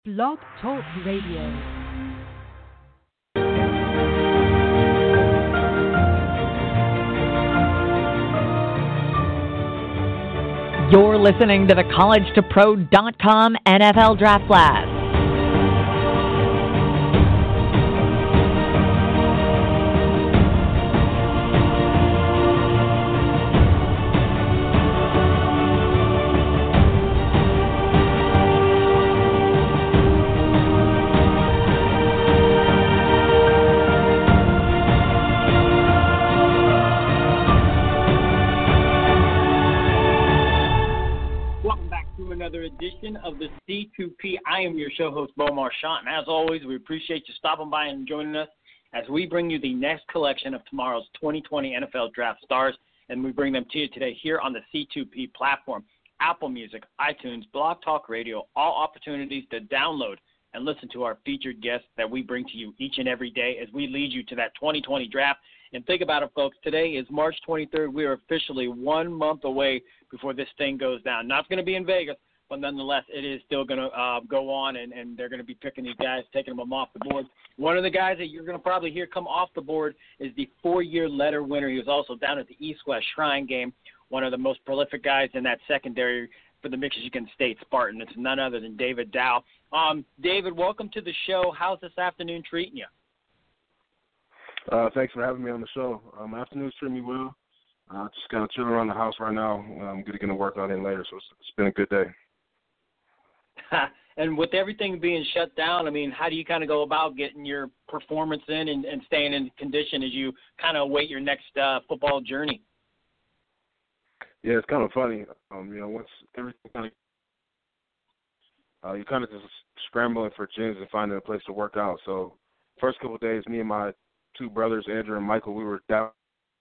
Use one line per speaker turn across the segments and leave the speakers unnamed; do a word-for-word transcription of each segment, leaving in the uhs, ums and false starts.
Blog Talk Radio. You're listening to the college to pro dot com N F L Draft Blast.
Another edition of the C two P. I am your show host, Bo Marchant, and as always, we appreciate you stopping by and joining us as we bring you the next collection of tomorrow's twenty twenty N F L Draft Stars, and we bring them to you today here on the C two P platform, Apple Music, iTunes, Blog Talk Radio, all opportunities to download and listen to our featured guests that we bring to you each and every day as we lead you to that twenty twenty draft. And think about it, folks. Today is March twenty-third. We are officially one month away before this thing goes down. Not going to be in Vegas, but nonetheless, it is still going to uh, go on, and, and they're going to be picking these guys, taking them off the board. One of the guys that you're going to probably hear come off the board is the four-year letter winner. He was also down at the East-West Shrine game, one of the most prolific guys in that secondary for the Michigan State Spartan. It's none other than David Dow. Um, David, welcome to the show. How's this afternoon treating you?
Uh, thanks for having me on the show. Um, afternoon's treating me well. Uh, just kind of chilling around the house right now. I'm going to get to work out in later, so it's, it's been a good day.
And with everything being shut down, I mean, how do you kind of go about getting your performance in and, and staying in condition as you kind of await your next uh, football journey?
Yeah, it's kind of funny. Um, you know, once everything kind of, uh, you're kind of just scrambling for gyms and finding a place to work out. So first couple of days, me and my two brothers, Andrew and Michael, we were down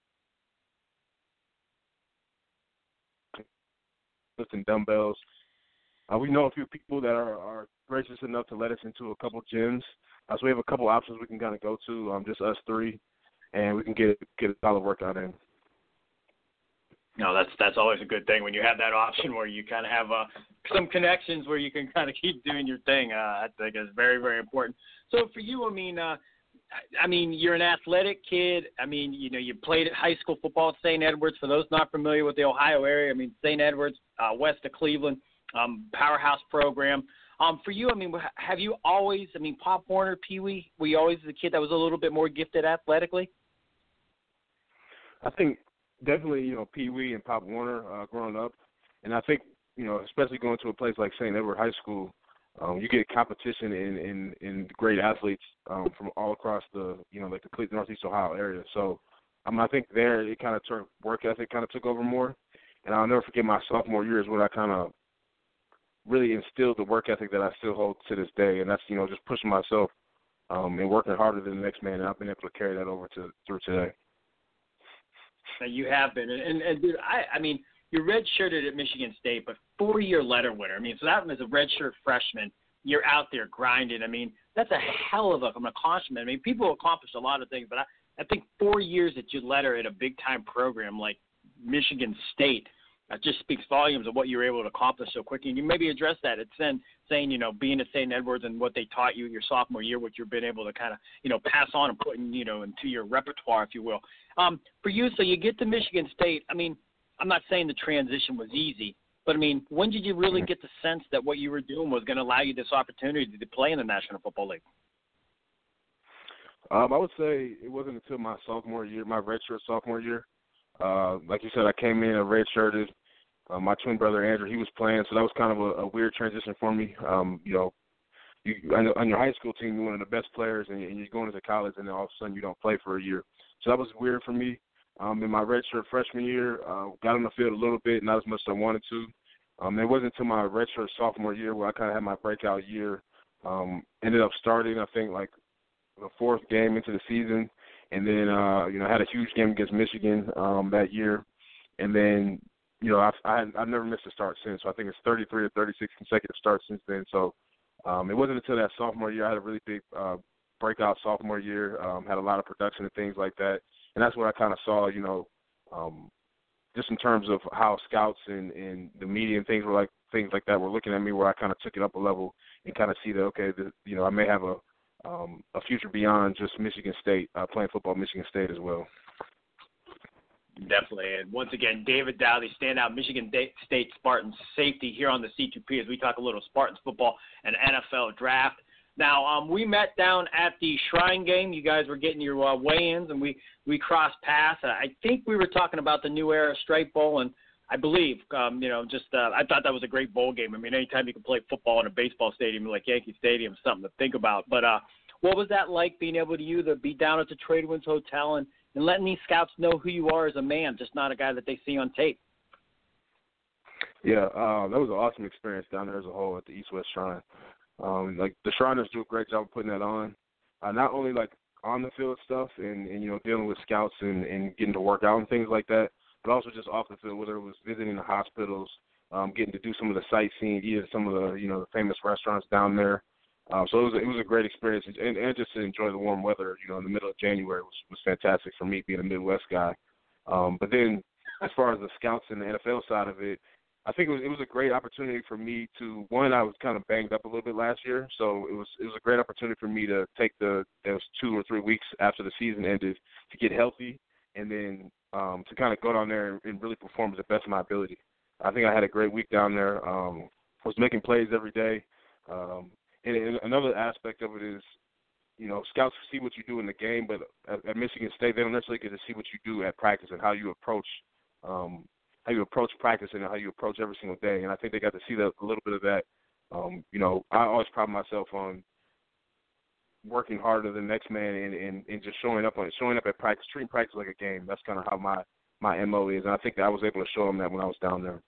lifting dumbbells. Uh, we know a few people that are, are gracious enough to let us into a couple gyms. Uh, so we have a couple options we can kind of go to, um, just us three, and we can get get a solid workout in.
No, that's that's always a good thing when you have that option where you kind of have uh, some connections where you can kind of keep doing your thing. Uh, I think is very, very important. So for you, I mean, uh, I mean, you're an athletic kid. I mean, you know, you played at high school football at Saint Edwards. For those not familiar with the Ohio area, I mean, Saint Edwards, uh, west of Cleveland. Um, powerhouse program. Um, for you, I mean, have you always, I mean, Pop Warner, Pee Wee, were you always the kid that was a little bit more gifted athletically?
I think definitely, you know, Pee Wee and Pop Warner uh, growing up. And I think, you know, especially going to a place like Saint Edward High School, um, you get competition in, in, in great athletes um, from all across the, you know, like the Cleveland, Northeast Ohio area. So um, I think there it kind of turned, work ethic kind of took over more. And I'll never forget my sophomore year is when I kind of really instilled the work ethic that I still hold to this day, and that's, you know, just pushing myself um, and working harder than the next man, and I've been able to carry that over to through today.
And you have been, and, and, and dude, I, I mean, you're redshirted at Michigan State, but four-year letter winner. I mean, so that was a redshirt freshman. You're out there grinding. I mean, that's a hell of a, an accomplishment. I mean, people accomplish a lot of things, but I, I think four years that you letter at a big-time program like Michigan State, that just speaks volumes of what you were able to accomplish so quickly. And you maybe address that. It's then saying, you know, being at Saint Edwards and what they taught you your sophomore year, what you've been able to kind of, you know, pass on and put in, you know, into your repertoire, if you will. Um, for you, so you get to Michigan State. I mean, I'm not saying the transition was easy, but, I mean, when did you really get the sense that what you were doing was going to allow you this opportunity to play in the National Football League?
Um, I would say it wasn't until my sophomore year, my redshirt sophomore year. Uh, like you said, I came in a redshirted. Uh, my twin brother Andrew, he was playing, so that was kind of a, a weird transition for me. Um, you know, you on, on your high school team, you're one of the best players, and, and you're going into college, and then all of a sudden you don't play for a year. So that was weird for me. Um, in my redshirt freshman year, uh, got on the field a little bit, not as much as I wanted to. Um, it wasn't until my redshirt sophomore year where I kind of had my breakout year. Um, ended up starting, I think, like the fourth game into the season, and then uh, you know, had a huge game against Michigan um, that year, and then. You know, I've, I, I've never missed a start since. So I think it's thirty-three or thirty-six consecutive starts since then. So um, it wasn't until that sophomore year I had a really big uh, breakout sophomore year, um, had a lot of production and things like that. And that's what I kind of saw, you know, um, just in terms of how scouts and, and the media and things were like things like that were looking at me, where I kind of took it up a level and kind of see that, okay, the, you know, I may have a um, a future beyond just Michigan State, uh, playing football at Michigan State as well.
Definitely. And once again, David Dowdy, standout Michigan State Spartans safety here on the C two P as we talk a little Spartans football and N F L draft. Now, um, we met down at the Shrine game. You guys were getting your uh, weigh-ins, and we, we crossed paths. I think we were talking about the New Era Stripe Bowl, and I believe, um, you know, just uh, I thought that was a great bowl game. I mean, anytime you can play football in a baseball stadium like Yankee Stadium is something to think about. But uh, what was that like being able to you to be down at the Tradewinds Hotel and, and letting these scouts know who you are as a man, just not a guy that they see on tape?
Yeah, uh, that was an awesome experience down there as a whole at the East West Shrine. Um, like the Shriners do a great job of putting that on, uh, not only like on the field stuff and, and you know dealing with scouts and, and getting to work out and things like that, but also just off the field, whether it was visiting the hospitals, um, getting to do some of the sightseeing, eat at some of the you know the famous restaurants down there. Um, so it was a, it was a great experience, and, and just to enjoy the warm weather, you know, in the middle of January was was fantastic for me being a Midwest guy. Um, but then as far as the scouts and the N F L side of it, I think it was it was a great opportunity for me to one. I was kind of banged up a little bit last year, so it was it was a great opportunity for me to take the those two or three weeks after the season ended to get healthy, and then um, to kind of go down there and really perform to the best of my ability. I think I had a great week down there. Um, I was making plays every day, um, and, and another aspect of it is, you know, scouts see what you do in the game, but at, at Michigan State they don't necessarily get to see what you do at practice and how you approach. Um, how you approach practice and how you approach every single day. And I think they got to see that, a little bit of that. Um, you know, I always pride myself on working harder than the next man and, and, and just showing up on showing up at practice, treating practice like a game. That's kind of how my, my M O is. And I think that I was able to show them that when I was down there.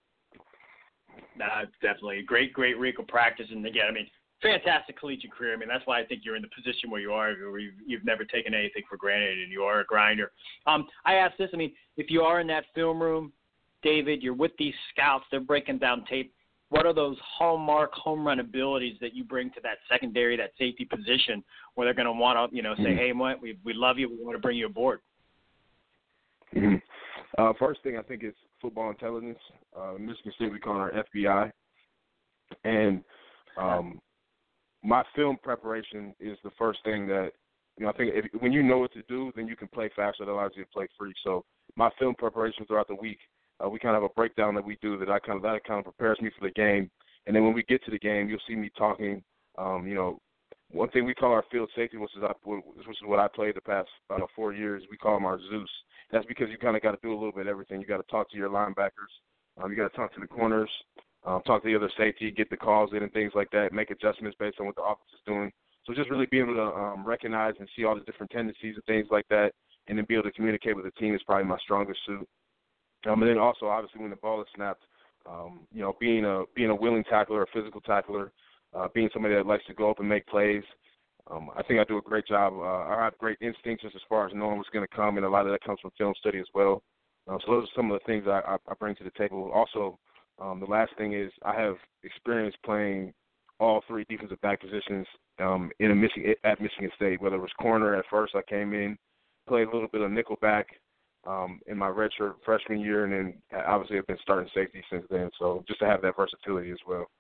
Nah, definitely. A great, great week of practice. And again, I mean, fantastic collegiate career. I mean, that's why I think you're in the position where you are, where you've, you've never taken anything for granted and you are a grinder. Um, I asked this, I mean, if you are in that film room, David, you're with these scouts, they're breaking down tape. What are those hallmark home run abilities that you bring to that secondary, that safety position, where they're going to want to, you know, say, mm-hmm. hey, what, we we love you, we want to bring you aboard?
Mm-hmm. Uh, first thing I think is football intelligence. Uh, in Michigan State, we call it our F B I. And um, my film preparation is the first thing that, you know, I think if, when you know what to do, then you can play faster. That allows you to play free. So my film preparation throughout the week, Uh, we kind of have a breakdown that we do that I kind of that kind of prepares me for the game, and then when we get to the game, you'll see me talking. Um, you know, one thing we call our field safety, which is I, which is what I played the past uh, four years. We call them our Zeus. That's because you kind of got to do a little bit of everything. You got to talk to your linebackers. Um, you got to talk to the corners, um, talk to the other safety, get the calls in and things like that. Make adjustments based on what the offense is doing. So just really being able to um, recognize and see all the different tendencies and things like that, and then be able to communicate with the team is probably my strongest suit. Um, and then also, obviously, when the ball is snapped, um, you know, being a being a willing tackler, a physical tackler, uh, being somebody that likes to go up and make plays. Um, I think I do a great job. Uh, I have great instincts just as far as knowing what's going to come, and a lot of that comes from film study as well. Uh, so those are some of the things I, I, I bring to the table. Also, um, the last thing is I have experience playing all three defensive back positions um, in a Michigan, at Michigan State, whether it was corner at first I came in, played a little bit of nickel back, Um, in my redshirt freshman year, and then obviously I've been starting safety since then. So just to have that versatility as well.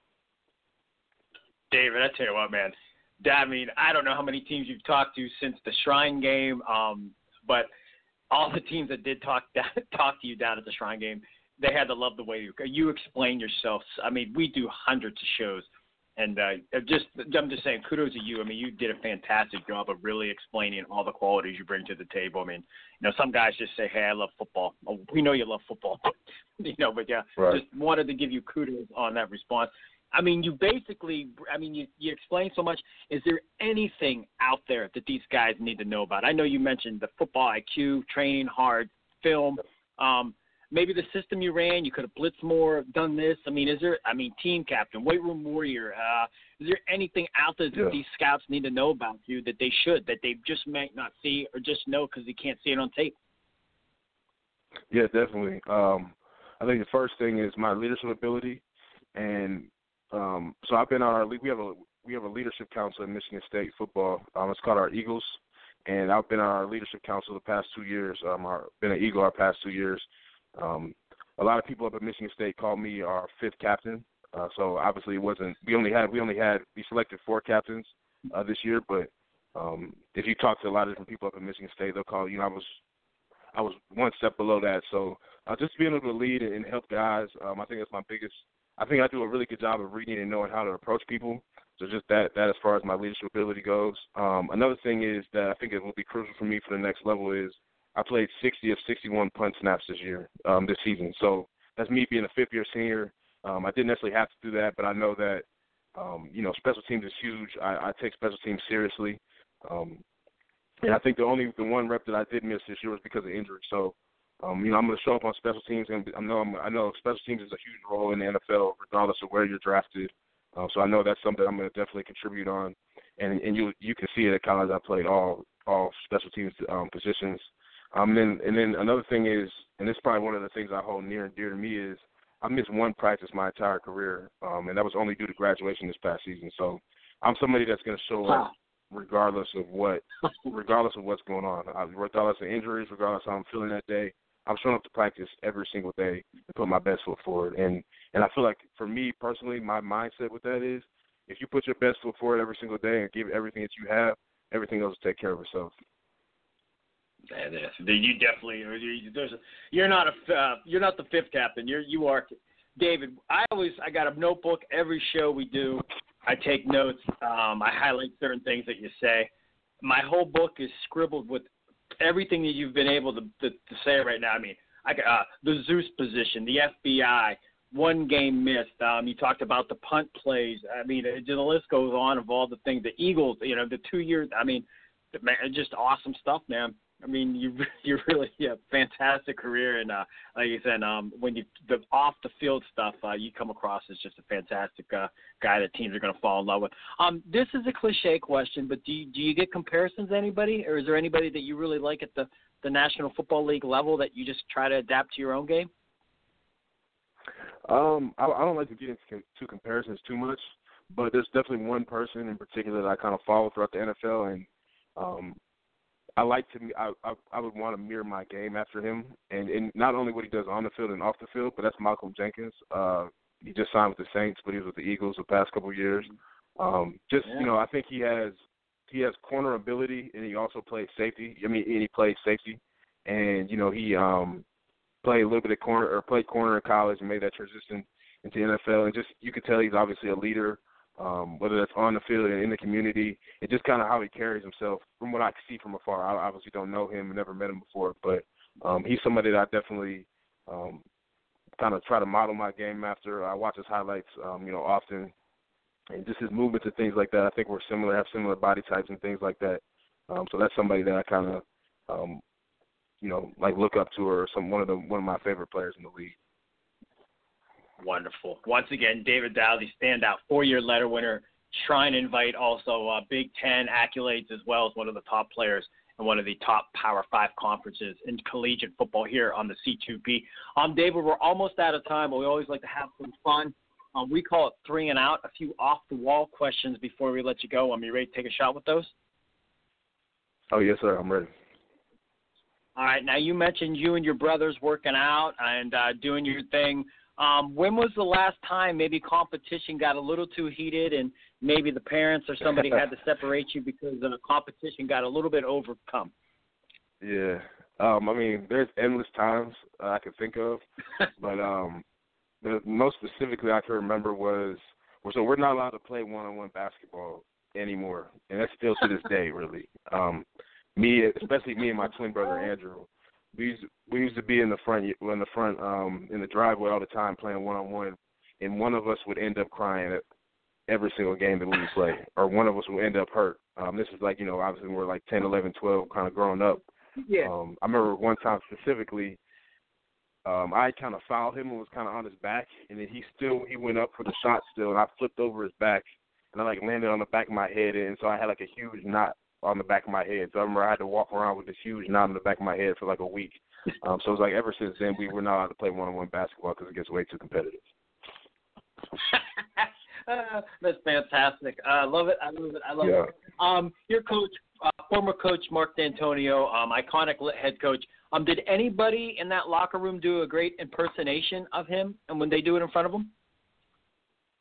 David, I tell you what, man. I mean, I don't know how many teams you've talked to since the Shrine game, um, but all the teams that did talk talk to you down at the Shrine game, they had to love the way you you explain yourself. I mean, we do hundreds of shows. And uh, just, I'm just saying, kudos to you. I mean, you did a fantastic job of really explaining all the qualities you bring to the table. I mean, you know, some guys just say, hey, I love football. Oh, we know you love football, you know, but, yeah, right. Just wanted to give you kudos on that response. I mean, you basically, I mean, you, you explained so much. Is there anything out there that these guys need to know about? I know you mentioned the football I Q, training hard, film, um, maybe the system you ran, you could have blitzed more, done this. I mean, is there, I mean, team captain, weight room warrior, uh, is there anything out there that yeah. these scouts need to know about you that they should, that they just might not see or just know because they can't see it on tape?
Yeah, definitely. Um, I think the first thing is my leadership ability. And um, so I've been on our league. We have a, we have a leadership council in Michigan State football. Um, it's called our Eagles. And I've been on our leadership council the past two years. Um, I've been an Eagle our past two years. Um, a lot of people up at Michigan State call me our fifth captain. Uh, so obviously it wasn't. We only had we only had we selected four captains uh, this year, but um, if you talk to a lot of different people up in Michigan State, they'll call you know I was I was one step below that. So uh, just being able to lead and, and help guys, um, I think that's my biggest. I think I do a really good job of reading and knowing how to approach people. So just that that as far as my leadership ability goes. Um, another thing is that I think it will be crucial for me for the next level is I played sixty of sixty-one punt snaps this year, um, this season. So that's me being a fifth-year senior. Um, I didn't necessarily have to do that, but I know that, um, you know, special teams is huge. I, I take special teams seriously. Um, and I think the only the one rep that I did miss this year was because of injury. So, um, you know, I'm going to show up on special teams, and I know I'm, I know special teams is a huge role in the N F L, regardless of where you're drafted. Um, so I know that's something I'm going to definitely contribute on, and and you you can see it at college. I played all all special teams um, positions. Um, and then and then another thing is, and this is probably one of the things I hold near and dear to me is, I missed one practice my entire career, um, and that was only due to graduation this past season. So I'm somebody that's going to show up regardless of what, regardless of what's going on, I, regardless of injuries, regardless of how I'm feeling that day. I'm showing up to practice every single day and put my best foot forward. And and I feel like for me personally, my mindset with that is, if you put your best foot forward every single day and give everything that you have, everything else will take care of itself.
That is. You definitely are. There's a, you're not a uh, you're not the fifth captain. You're you are David. I always I got a notebook every show we do. I take notes. Um, I highlight certain things that you say. My whole book is scribbled with everything that you've been able to to, to say right now. I mean, I uh, the Zeus position, the F B I, one game missed. Um, you talked about the punt plays. I mean, it, the list goes on of all the things. The Eagles, you know, the two years. I mean, man, just awesome stuff, man. I mean, you you really yeah, fantastic career, and uh, like you said, um, when you the off the field stuff, uh, you come across as just a fantastic uh, guy that teams are going to fall in love with. Um, this is a cliche question, but do you, do you get comparisons to anybody, or is there anybody that you really like at the, the National Football League level that you just try to adapt to your own game?
Um, I, I don't like to get into to comparisons too much, but there's definitely one person in particular that I kind of follow throughout the N F L, and um, I like to. I, I I would want to mirror my game after him, and, and not only what he does on the field and off the field, but that's Malcolm Jenkins. Uh, he just signed with the Saints, but he was with the Eagles the past couple of years. Um, just yeah. you know, I think he has he has corner ability, and he also plays safety. I mean, and he plays safety, and you know he um, played a little bit of corner or played corner in college and made that transition into the N F L. And just you could tell he's obviously a leader. Um, whether that's on the field and in the community, and just kind of how he carries himself. From what I see from afar, I obviously don't know him and never met him before, but um, he's somebody that I definitely um, kind of try to model my game after. I watch his highlights, um, you know, often, and just his movements and things like that. I think we're similar, have similar body types and things like that. Um, so that's somebody that I kind of, um, you know, like look up to, or some one of the one of my favorite players in the league.
Wonderful. Once again, David Dowdy, standout four-year letter winner, Shrine Invite, also uh, Big Ten accolades, as well as one of the top players in one of the top Power Five conferences in collegiate football here on the C two P. Um, David, we're almost out of time, but we always like to have some fun. Um, we call it three and out, a few off-the-wall questions before we let you go. Um, you ready to take a shot with those?
Oh, yes, sir. I'm ready.
All right. Now, you mentioned you and your brothers working out and uh, doing your thing. Um, when was the last time maybe competition got a little too heated and maybe the parents or somebody had to separate you because the competition got a little bit overcome?
Yeah. Um, I mean, there's endless times uh, I can think of, but um, the most specifically I can remember was, so we're not allowed to play one-on-one basketball anymore, and that's still to this day, really. Um, me, especially me and my twin brother, Andrew, We used, we used to be in the front, in the front, um, in the driveway all the time playing one on one, and one of us would end up crying at every single game that we would play, or one of us would end up hurt. Um, this is like, you know, obviously we're like ten, eleven, twelve, kind of growing up.
Yeah.
Um, I remember one time specifically, um, I kind of fouled him and was kind of on his back, and then he still he went up for the shot still, and I flipped over his back, and I like landed on the back of my head, and so I had like a huge knot on the back of my head. So I remember I had to walk around with this huge knot on the back of my head for like a week. Um, so it was like ever since then we were not allowed to play one-on-one basketball because it gets way too competitive.
uh, that's fantastic. I uh, love it. I love it. I love
yeah.
it. Um, your coach, uh, former coach Mark D'Antonio, um, iconic head coach. Um, did anybody in that locker room do a great impersonation of him? And when they do it in front of him?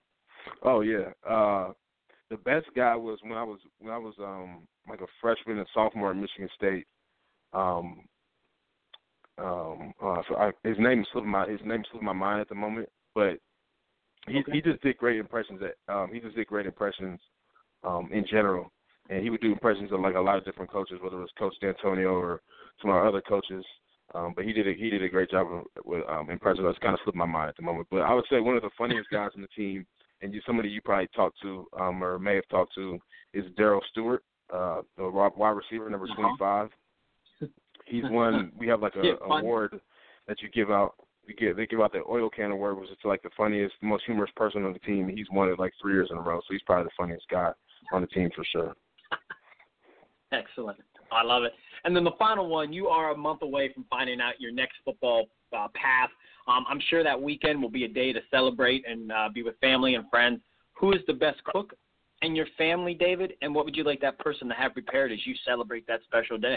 Oh yeah. Uh, the best guy was when I was when I was um like a freshman and sophomore at Michigan State. Um, um, uh, so I, his name slipped my his name slipped my mind at the moment, but he
okay.
he just did great impressions. At um, he just did great impressions um, in general, and he would do impressions of like a lot of different coaches, whether it was Coach D'Antonio or some of our other coaches. Um, but he did a, he did a great job with, with um, impressions. That's kind of slipped my mind at the moment. But I would say one of the funniest guys on the team, and you, somebody you probably talked to um, or may have talked to, is Daryl Stewart, uh, the wide receiver, number twenty-five. He's one. We have like a yeah, award that you give out. You get they give out the oil can award, which is like the funniest, most humorous person on the team. He's won it like three years in a row, so he's probably the funniest guy on the team for sure.
Excellent. I love it. And then the final one, you are a month away from finding out your next football uh, path. Um, I'm sure that weekend will be a day to celebrate and uh, be with family and friends. Who is the best cook in your family, David? And what would you like that person to have prepared as you celebrate that special day?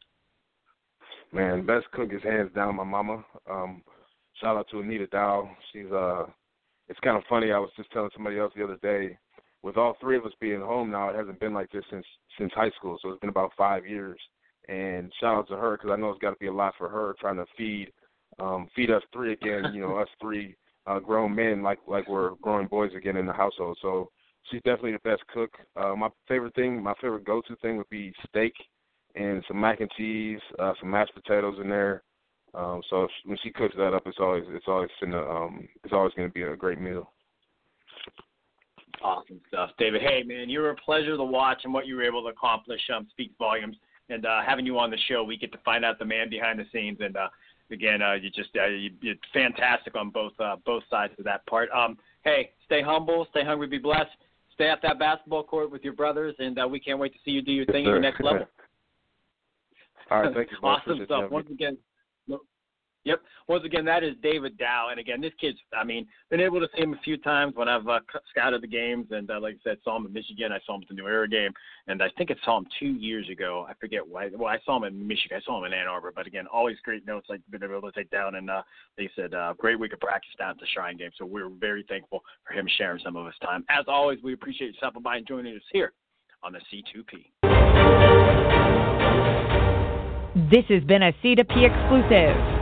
Man, best cook is hands down my mama. Um, shout out to Anita Dow. She's uh, it's kind of funny. I was just telling somebody else the other day. With all three of us being home now, it hasn't been like this since since high school. So it's been about five years. And shout out to her because I know it's got to be a lot for her trying to feed um, feed us three again. You know, us three uh, grown men like like we're growing boys again in the household. So she's definitely the best cook. Uh, my favorite thing, my favorite go-to thing would be steak and some mac and cheese, uh, some mashed potatoes in there. Um, so if, when she cooks that up, it's always it's always gonna um, it's always going to be a great meal.
Awesome stuff, David. Hey, man, you were a pleasure to watch, and what you were able to accomplish um, speaks volumes. And uh, having you on the show, we get to find out the man behind the scenes. And uh, again, uh, you just uh, you, you're fantastic on both uh, both sides of that part. Um, hey, stay humble, stay hungry, be blessed. Stay at that basketball court with your brothers, and uh, we can't wait to see you do your thing at your next level.
All right, thank you.
Awesome stuff. Once again, yep. Once again, that is David Dow, and again, this kid's, I mean, been able to see him a few times when I've uh, scouted the games, and uh, like I said, saw him in Michigan. I saw him at the New Era game, and I think I saw him two years ago. I forget why. Well, I saw him in Michigan. I saw him in Ann Arbor, but again, always great notes I've been able to take down, and uh, they said uh, great week of practice down at the Shrine game. So we're very thankful for him sharing some of his time. As always, we appreciate you stopping by and joining us here on the C two P.
This has been a C two P exclusive.